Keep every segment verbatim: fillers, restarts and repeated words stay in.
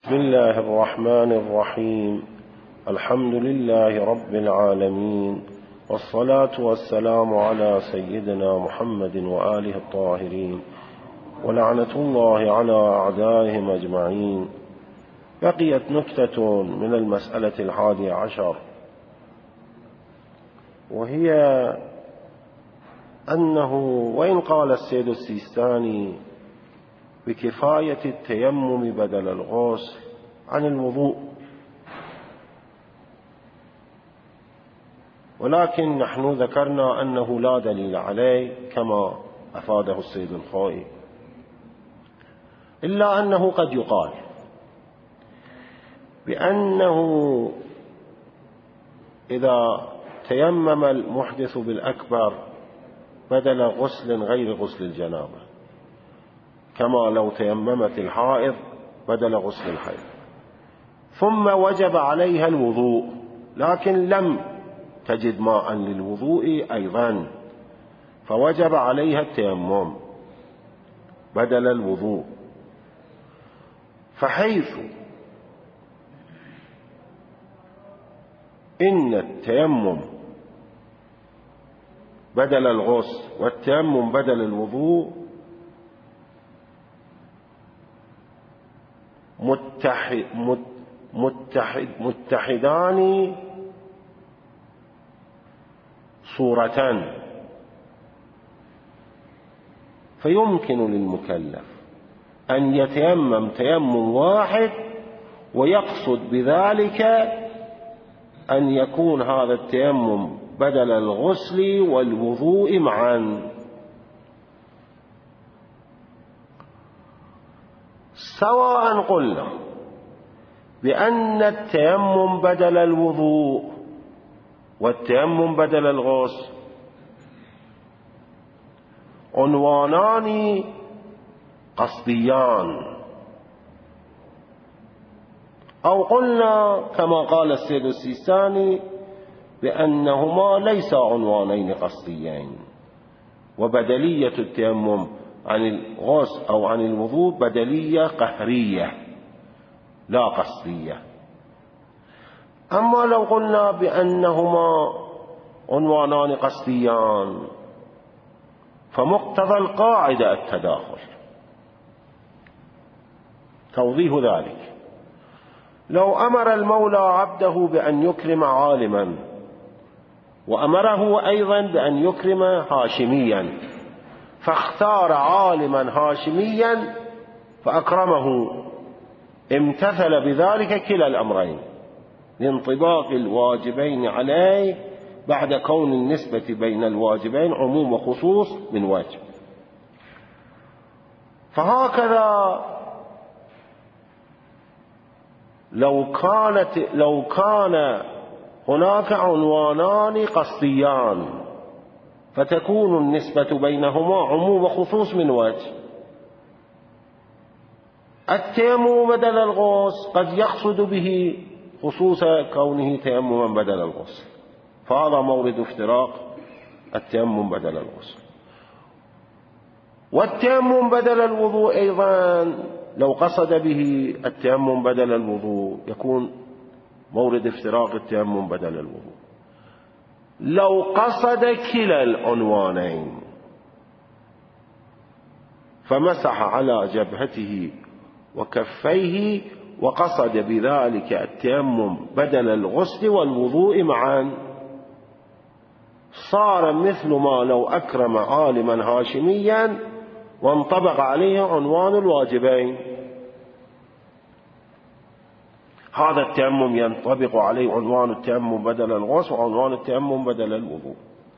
بسم الله الرحمن الرحيم. الحمد لله رب العالمين، والصلاة والسلام على سيدنا محمد وآله الطاهرين، ولعنة الله على أعدائهم أجمعين. بقيت نكتة من المسألة الحادية عشر، وهي أنه وإن قال السيد السيستاني بكفاية التيمم بدل الغسل عن الوضوء، ولكن نحن ذكرنا أنه لا دليل عليه كما أفاده السيد الخوئي، إلا أنه قد يقال بأنه إذا تيمم المحدث بالأكبر بدل غسل غير غسل الجنابة، كما لو تيممت الحائض بدل غسل الحيض، ثم وجب عليها الوضوء لكن لم تجد ماء للوضوء أيضا، فوجب عليها التيمم بدل الوضوء. فحيث إن التيمم بدل الغسل والتيمم بدل الوضوء متحد متحد متحدان صورتان، فيمكن للمكلف أن يتيمم تيمم واحد ويقصد بذلك أن يكون هذا التيمم بدل الغسل والوضوء معا، سواء قلنا بأن التيمم بدل الوضوء والتيمم بدل الغسل عنوانان قصديان، أو قلنا كما قال السيد السيستاني بأنهما ليس عنوانين قصديين، وبدلية التيمم عن الغسل أو عن الوضوء بدلية قهرية لا قصدية. أما لو قلنا بأنهما عنوانان قصديان فمقتضى القاعدة التداخل. توضيح ذلك: لو أمر المولى عبده بأن يكرم عالما وأمره أيضا بأن يكرم هاشميا، فاختار عالما هاشميا فأكرمه، امتثل بذلك كلا الأمرين لانطباق الواجبين عليه بعد كون النسبة بين الواجبين عموم وخصوص من واجب. فهكذا لو كانت لو كان هناك عنوانان قصديان فتكون النسبة بينهما عموم وخصوص من وجه. التيمم بدل الغسل قد يقصد به خصوص كونه تيمما بدل الغسل، فهذا مورد افتراق التيمم بدل الغسل. والتيمم بدل الوضوء أيضا لو قصد به التيمم بدل الوضوء يكون مورد افتراق التيمم بدل الوضوء. لو قصد كلا العنوانين فمسح على جبهته وكفيه وقصد بذلك التيمم بدل الغسل والوضوء معا، صار مثل ما لو أكرم عالما هاشميا وانطبق عليه عنوان الواجبين. هذا التيمم ينطبق عليه عنوان التيمم بدل الغسل وعنوان التيمم بدل الوضوء.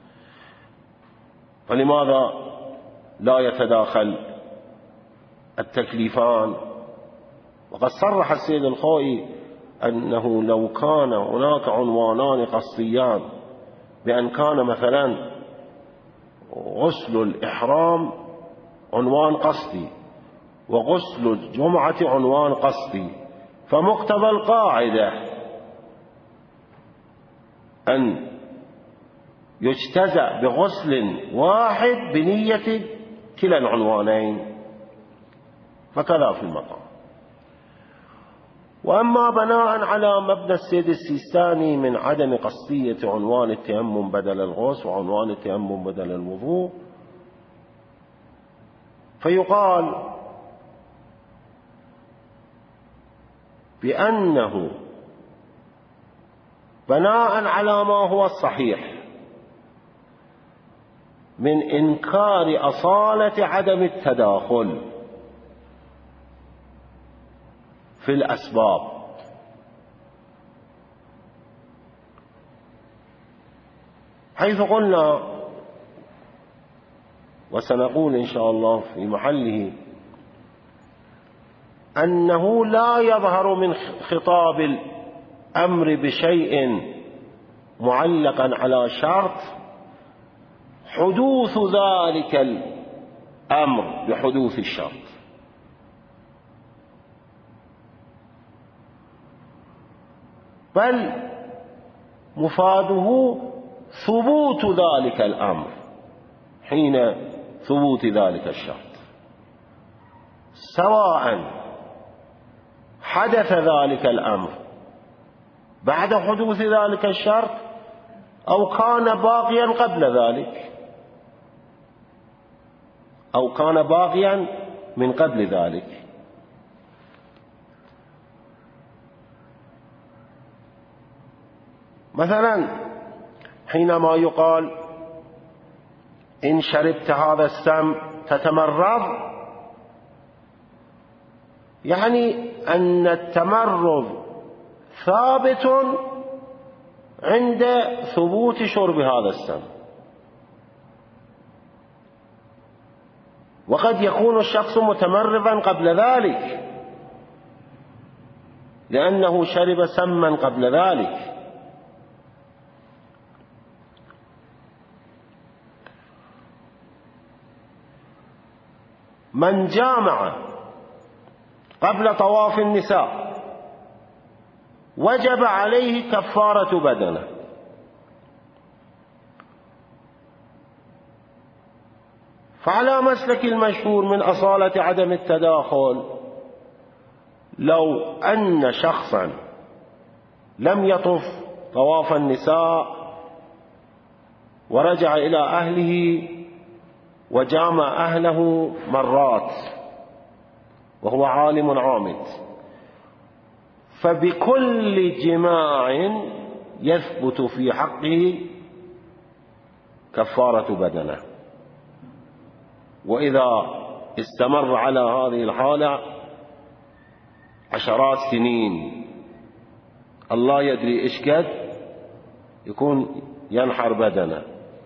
فلماذا لا يتداخل التكليفان؟ وقد صرح السيد الخوئي أنه لو كان هناك عنوانان قصديان بأن كان مثلا غسل الإحرام عنوان قصدي وغسل الجمعة عنوان قصدي، فمقتضى القاعدة أن يجتزأ بغسل واحد بنية كلا العنوانين، فكذا في المقام. وأما بناء على مبنى السيد السيستاني من عدم قصدية عنوان التيمم بدل الغسل وعنوان التيمم بدل الوضوء، فيقال بأنه بناء على ما هو الصحيح من إنكار أصالة عدم التداخل في الأسباب، حيث قلنا وسنقول إن شاء الله في محله أنه لا يظهر من خطاب الأمر بشيء معلقا على شرط حدوث ذلك الأمر بحدوث الشرط، بل مفاده ثبوت ذلك الأمر حين ثبوت ذلك الشرط، سواء حدث ذلك الأمر بعد حدوث ذلك الشرط أو كان باقيا قبل ذلك أو كان باقيا من قبل ذلك. مثلا حينما يقال إن شربت هذا السم تتمرض، يعني أن التمرض ثابت عند ثبوت شرب هذا السم، وقد يكون الشخص متمرضا قبل ذلك لأنه شرب سما قبل ذلك. من جامع قبل طواف النساء وجب عليه كفارة بدنه، فعلى مسلك المشهور من أصالة عدم التداخل، لو أن شخصا لم يطف طواف النساء ورجع إلى أهله وجامع أهله مرات وهو عالم عامد، فبكل جماع يثبت في حقه كفارة بدنه. وإذا استمر على هذه الحالة عشرات سنين الله يدري إيش قد يكون ينحر بدنه.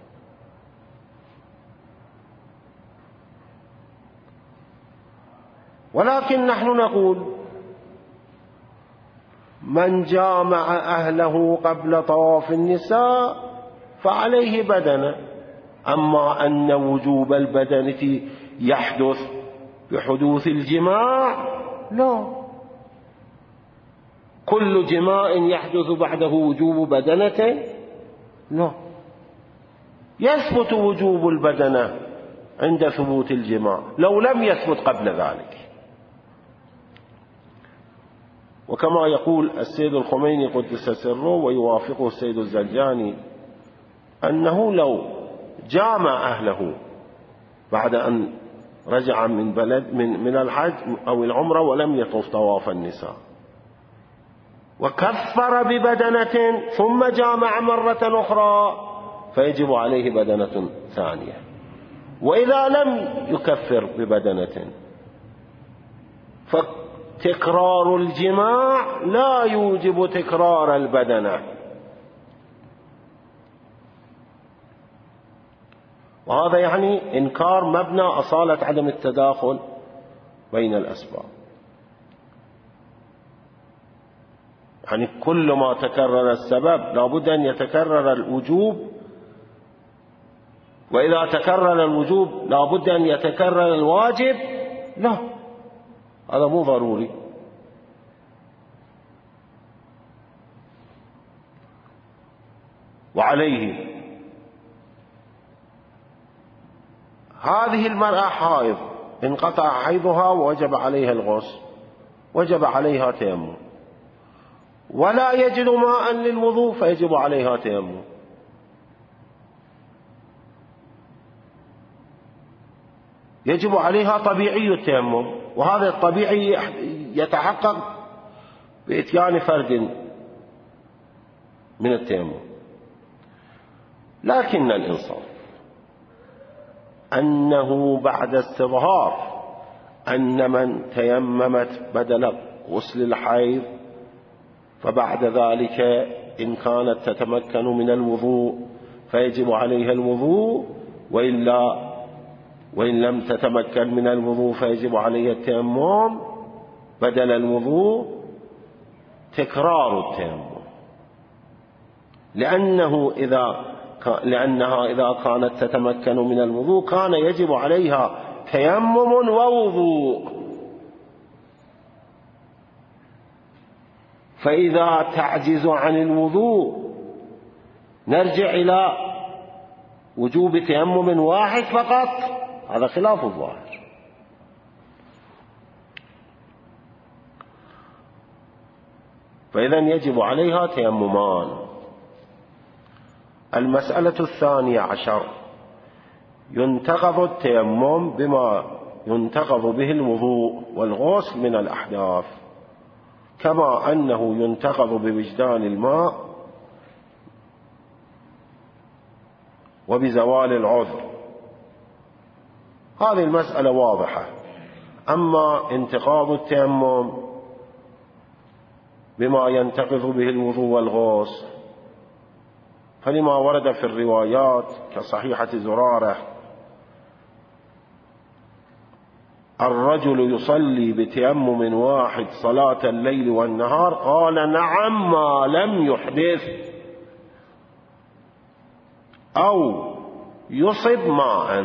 ولكن نحن نقول من جامع أهله قبل طواف النساء فعليه بدنه، أما أن وجوب البدنة يحدث بحدوث الجماع لا، كل جماع يحدث بعده وجوب بدنة لا، يثبت وجوب البدنة عند ثبوت الجماع لو لم يثبت قبل ذلك. وكما يقول السيد الخميني قدس سره ويوافقه السيد الزرجاني أنه لو جامع أهله بعد أن رجع من بلد من من الحج أو العمرة ولم يطف طواف النساء وكفر ببدنة ثم جامع مرة أخرى فيجب عليه بدنة ثانية. وإذا لم يكفر ببدنة فتكرار الجماع لا يوجب تكرار البدنة. وهذا يعني إنكار مبنى أصالة عدم التداخل بين الأسباب. يعني كل ما تكرر السبب لابد أن يتكرر الوجوب، وإذا تكرر الوجوب لابد أن يتكرر الواجب، لا، هذا مو ضروري. وعليه هذه المرأة حائض انقطع حيضها ووجب عليها الغسل، وجب عليها تيمم، ولا يجد ماء للوضوء فيجب عليها تيمم. يجب عليها طبيعي التيمم، وهذا الطبيعي يتحقق بإتيان فرد من التيمم. لكن الإنصاف أنه بعد استظهار أن من تيممت بدل غسل الحيض فبعد ذلك إن كانت تتمكن من الوضوء فيجب عليها الوضوء، وإلا وإن لم تتمكن من الوضوء فيجب عليها التيمم بدل الوضوء تكرار التيمم، لأنه إذا لأنها إذا كانت تتمكن من الوضوء كان يجب عليها تيمم ووضوء. فإذا تعجز عن الوضوء نرجع إلى وجوب تيمم واحد فقط، هذا خلاف الظاهر. فإذا يجب عليها تيممان. المسألة الثانية عشر: ينتقض التيمم بما ينتقض به الوضوء والغسل من الأحداث، كما أنه ينتقض بوجدان الماء وبزوال العذر. هذه المسألة واضحة. أما انتقاض التيمم بما ينتقض به الوضوء والغسل فلما ورد في الروايات كصحيحة زرارة: الرجل يصلي بتيمم واحد صلاة الليل والنهار، قال: نعم ما لم يحدث أو يصب ماء.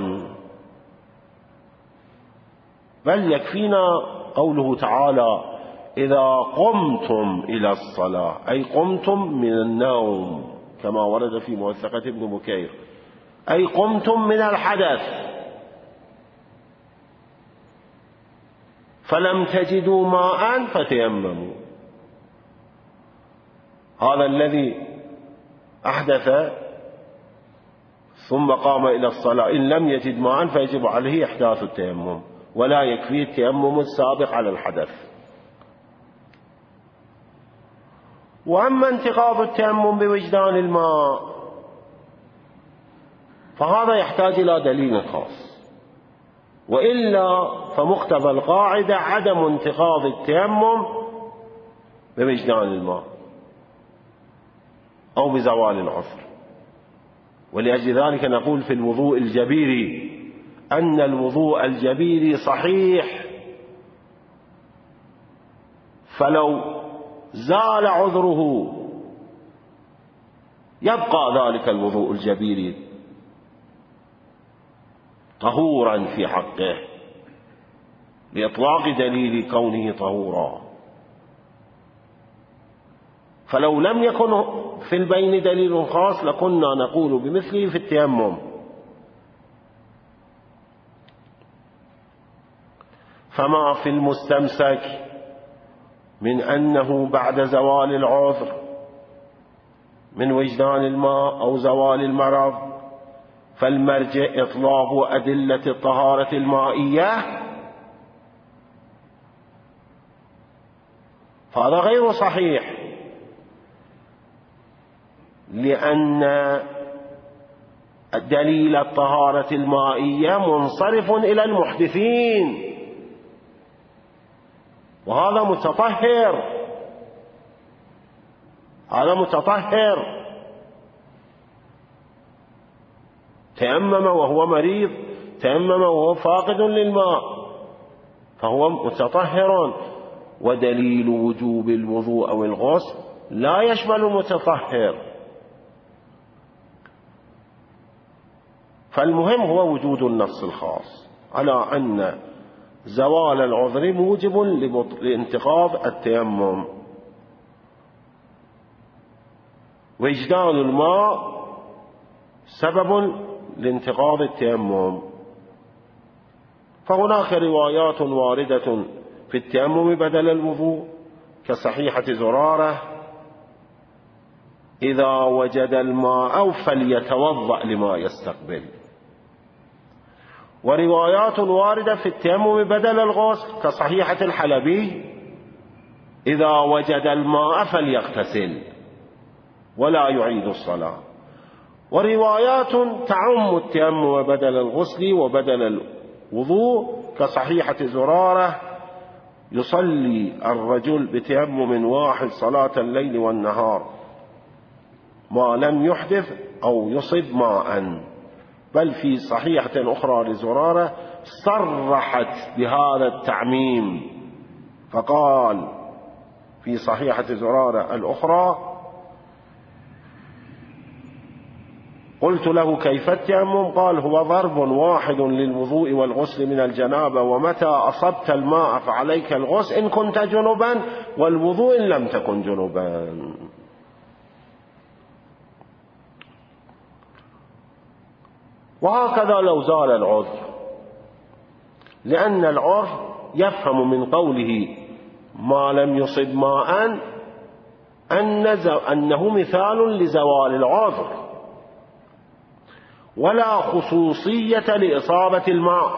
بل يكفينا قوله تعالى: إذا قمتم إلى الصلاة، أي قمتم من النوم، كما ورد في موثقة ابن بكير، أي قمتم من الحدث فلم تجدوا ماء فتيمموا. هذا الذي أحدث ثم قام إلى الصلاة إن لم يجد ماء فيجب عليه إحداث التيمم، ولا يكفي التيمم السابق على الحدث. وأما انتقاض التيمم بوجدان الماء فهذا يحتاج إلى دليل خاص، وإلا فمقتضى القاعدة عدم انتقاض التيمم بوجدان الماء أو بزوال العذر. ولأجل ذلك نقول في الوضوء الجبيري أن الوضوء الجبيري صحيح، فلو زال عذره يبقى ذلك الوضوء الجبيري طهورا في حقه لإطلاق دليل كونه طهورا. فلو لم يكن في البين دليل خاص لكنا نقول بمثله في التيمم. فما في المستمسك من أنه بعد زوال العذر من وجدان الماء أو زوال المرض فالمرجع إطلاق أدلة الطهارة المائية، فهذا غير صحيح، لأن دليل الطهارة المائية منصرف إلى المحدثين، وهذا متطهر، هذا متطهر تيمم وهو مريض، تيمم وهو فاقد للماء، فهو متطهر. ودليل وجوب الوضوء أو الغسل لا يشمل المتطهر. فالمهم هو وجود النص الخاص على أن زوال العذر موجب لانتقاض التيمم، وإجدان الماء سبب لانتقاض التيمم. فهناك روايات واردة في التيمم بدل الوضوء كصحيحة زرارة إذا وجد الماء فليتوضأ لما يستقبل. وروايات واردة في التيمم بدل الغسل كصحيحة الحلبي: إذا وجد الماء فليغتسل ولا يعيد الصلاة. وروايات تعم التيمم بدل الغسل وبدل الوضوء كصحيحة زرارة: يصلي الرجل بتيمم واحد صلاة الليل والنهار ما لم يحدث أو يصب ماء. بل في صحيحة أخرى لزرارة صرحت بهذا التعميم، فقال في صحيحة زرارة الأخرى: قلت له كيف التيمم؟ قال: هو ضرب واحد للوضوء والغسل من الجنابة، ومتى أصبت الماء فعليك الغسل إن كنت جنبا، والوضوء إن لم تكن جنبا. وهكذا لو زال العذر، لأن العرف يفهم من قوله ما لم يصب ماء أنه مثال لزوال العذر، ولا خصوصية لإصابة الماء.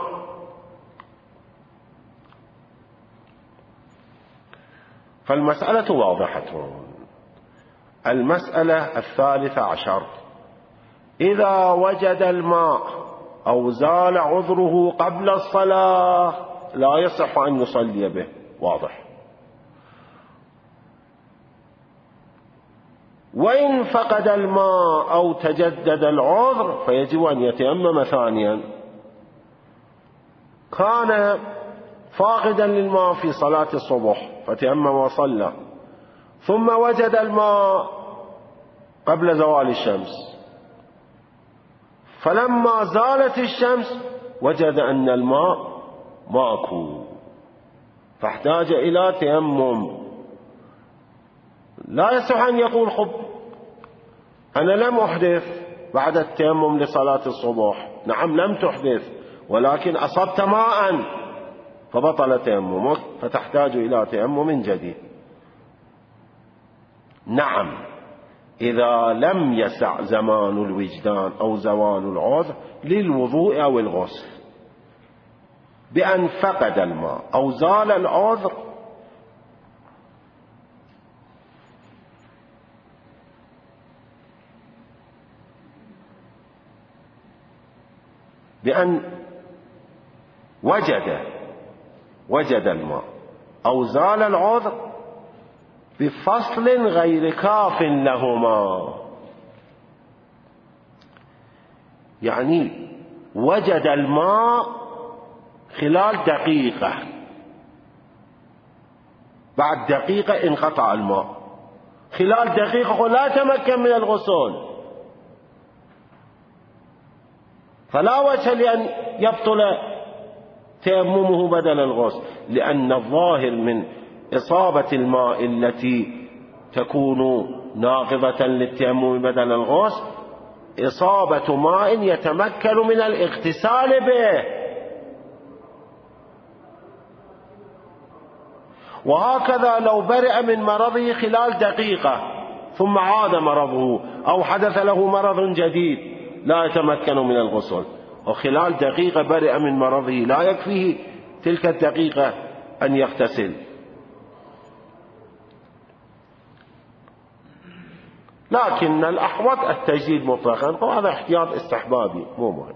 فالمسألة واضحة. المسألة الثالثة عشر: إذا وجد الماء أو زال عذره قبل الصلاة لا يصح أن يصلي به. واضح. وإن فقد الماء أو تجدد العذر فيجب أن يتيمم ثانيا. كان فاقدا للماء في صلاة الصبح فتيمم وصلى، ثم وجد الماء قبل زوال الشمس، فلما زالت الشمس وجد أن الماء ماكو، فاحتاج إلى تيمم. لا يصح أن يقول: خب أنا لم أحدث بعد التيمم لصلاة الصبح. نعم لم تحدث، ولكن أصبت ماء فبطل تيممك، فتحتاج إلى تيمم جديد. نعم إذا لم يسع زمان الوجدان أو زوال العذر للوضوء أو الغسل، بأن فقد الماء أو زال العذر بأن وجد وجد الماء أو زال العذر بفصل غير كاف لهما. يعني وجد الماء خلال دقيقة، بعد دقيقة انقطع الماء، خلال دقيقة لا تمكن من الغسل، فلا وجه لأن يبطل تيممه بدل الغسل، لأن الظاهر من إصابة الماء التي تكون ناقضة للتيمم بدل الغسل إصابة ماء يتمكن من الاغتسال به. وهكذا لو برئ من مرضه خلال دقيقة ثم عاد مرضه أو حدث له مرض جديد لا يتمكن من الغسل، وخلال دقيقة برئ من مرضه، لا يكفيه تلك الدقيقة أن يغتسل. لكن الأحوط التجديد مطلقا، وهذا احتياط استحبابي مو مهم.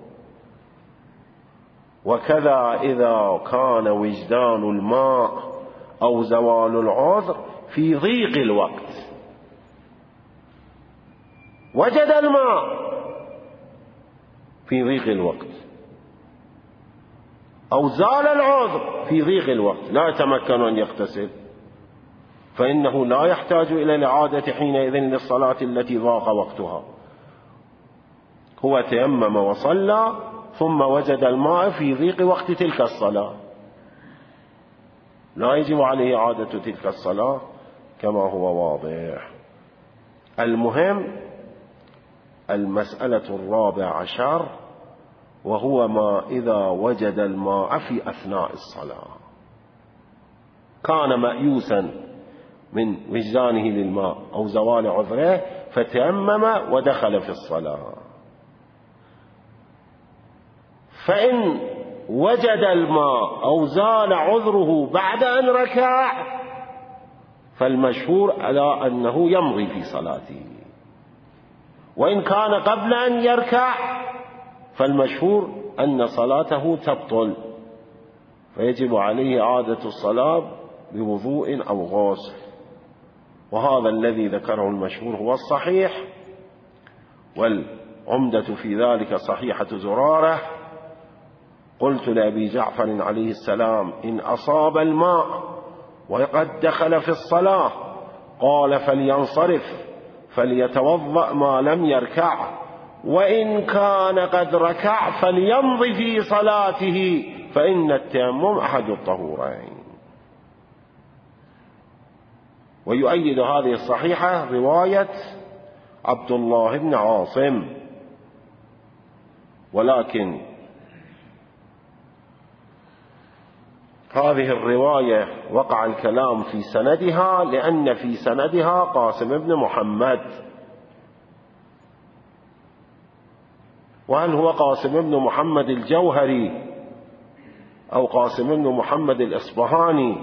وكذا إذا كان وجدان الماء أو زوال العذر في ضيق الوقت، وجد الماء في ضيق الوقت أو زال العذر في ضيق الوقت لا يتمكن أن يغتسل، فإنه لا يحتاج إلى الإعادة حينئذ للصلاة التي ضاق وقتها. هو تيمم وصلى ثم وجد الماء في ضيق وقت تلك الصلاة، لا يجب عليه إعادة تلك الصلاة كما هو واضح. المهم المسألة الرابع عشر، وهو ما إذا وجد الماء في أثناء الصلاة، كان مأيوسا من وجدانه للماء أو زوال عذره فتيمم ودخل في الصلاة. فإن وجد الماء أو زال عذره بعد أن ركع فالمشهور على أنه يمضي في صلاته، وإن كان قبل أن يركع فالمشهور أن صلاته تبطل، فيجب عليه إعادة الصلاة بوضوء أو غسل. وهذا الذي ذكره المشهور هو الصحيح، والعمدة في ذلك صحيحة زرارة. قلت لأبي جعفر عليه السلام: إن أصاب الماء وقد دخل في الصلاة قال: فلينصرف فليتوضأ ما لم يركع، وإن كان قد ركع فليمضي في صلاته، فإن التيمم أحد الطهورين. ويؤيد هذه الصحيحة رواية عبد الله بن عاصم، ولكن هذه الرواية وقع الكلام في سندها، لأن في سندها قاسم بن محمد. وهل هو قاسم بن محمد الجوهري أو قاسم بن محمد الإصبهاني؟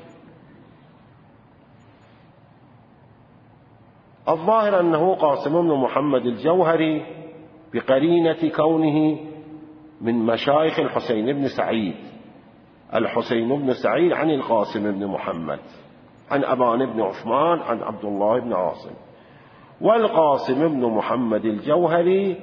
الظاهر أنه قاسم بن محمد الجوهري، بقرينة كونه من مشايخ الحسين بن سعيد. الحسين بن سعيد عن القاسم بن محمد، عن أبان بن عثمان، عن عبد الله بن عاصم. والقاسم بن محمد الجوهري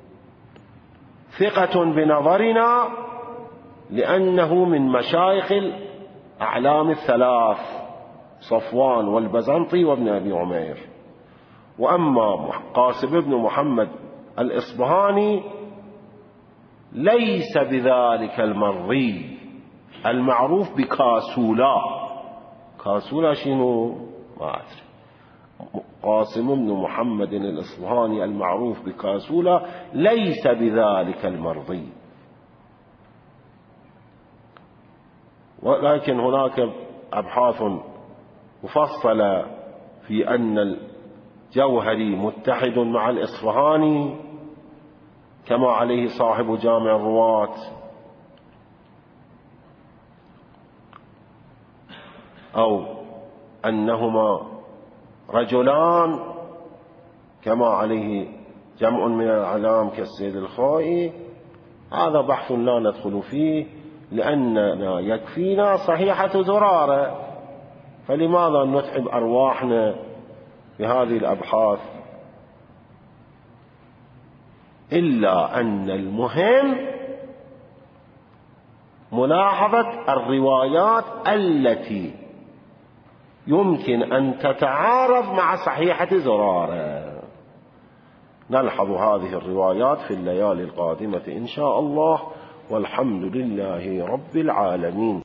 ثقة بنظرنا، لأنه من مشايخ الأعلام الثلاث: صفوان والبزنطي وابن أبي عمير. وأما قاسم بن محمد الإصبهاني ليس بذلك المرضي المعروف بكاسولا. كاسولا شنو؟ ما أدري. قاسم بن محمد الإصبهاني المعروف بكاسولا ليس بذلك المرضي. ولكن هناك أبحاث مفصلة في أن الجوهري متحد مع الإصفهاني، كما عليه صاحب جامع الرواة، أو أنهما رجلان، كما عليه جمع من الأعلام كالسيد الخوئي. هذا بحث لا ندخل فيه، لأننا يكفينا صحيحة زرارة، فلماذا نتعب أرواحنا بهذه الأبحاث؟ إلا أن المهم ملاحظة الروايات التي يمكن أن تتعارض مع صحيحة زرارة. نلحظ هذه الروايات في الليالي القادمة إن شاء الله، والحمد لله رب العالمين.